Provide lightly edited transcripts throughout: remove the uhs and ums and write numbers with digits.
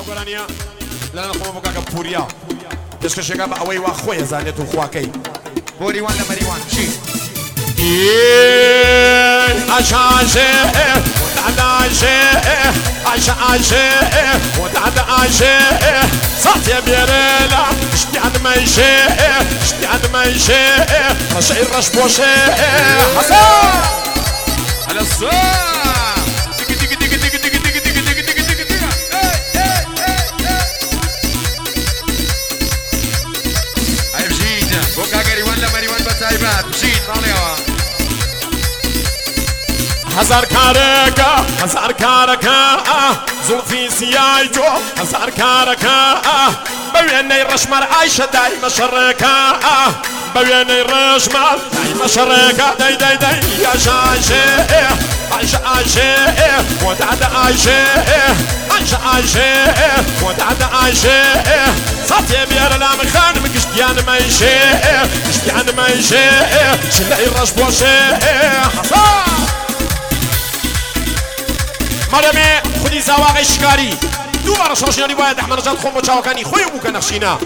وقرانيا لا نقوم بكاك بوريا دسك شيكا باوي واخويا زانيت وخواكي بوري وان لمريوان شي عشاشه وتعداشه عشاشه وتعداشه صوت يا بيريلا اشتي عند ما يشي اشتي عند ما يشي رشي الرش بوشي حسن على الصوت هاي بجيد بوكا قريوان لمريوان بتايبات بجيد ماليوا هزار كاركا زلفي سيايجو هزار كاركا بويني رشمر عايشة دايما شركا بويني رشمر دايما شركا داي داي داي يا شاشي عايشة ودعد عايشة عايشة ودعد عايشة صوتي بير لا مخان مكشتيان مايشي كشتيان مايشي شلعي الرش بوشي حصان مادامي خودی زواقی شکاری دوباره شاشیانی باید احمد نجات خون با چاوکانی خوی بو نقشینا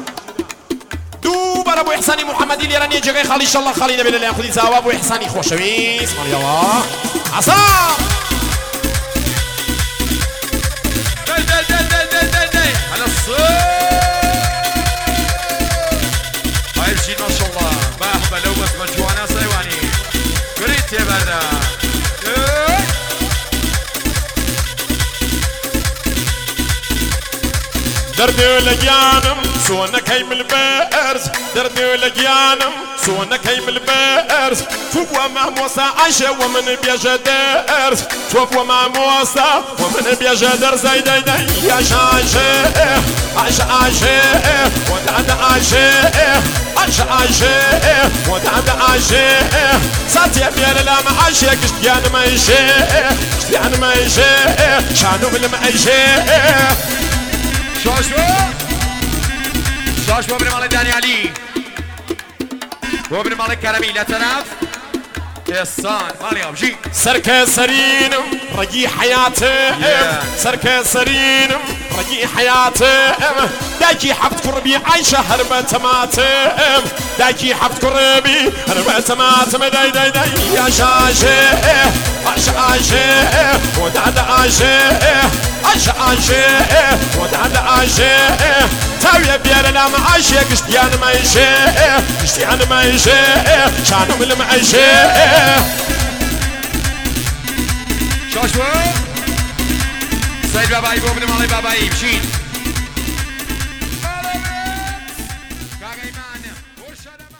دوباره بو احسانی محمدی لیرانی جگای خالی انشالله خالی نبیل لیان خودی زواق بو احسانی خوشویس مالیاوا عصا دل على الصوت هاي بشيد ما شاء الله باه لو بس مجوانا صيواني قريت يا بردا دردو لجانم سونا كيم البئرز دردو لجانم سونا كيم البئرز فوق ومع موسى عايشة ومن بيجدرز فوق ومع موسى ومن بيجدر زي داي داي يا شاشة عايشة وتعد عايشة وتعد عايشة ساتي بير لا معايشة كشتيان ما يشي شانو بالمعيشة شاش وابن مالك داني علي وابن مالك كرمي لا تناف يسان مالي ابجي سركة سرينم رجي حياتي سركة سرينم رجي حياتي داجي حبت قربي عايشة هربة تماتم داجي حبت قربي هربة تماتم داي داي داي يا شاشة عايشة ودعد عايشة ودعد عايشة تاوية بير لا معايشة كشتيان ما يشي شانو من المعيشة شاشو سيد باباي وابن مالي باباي بشين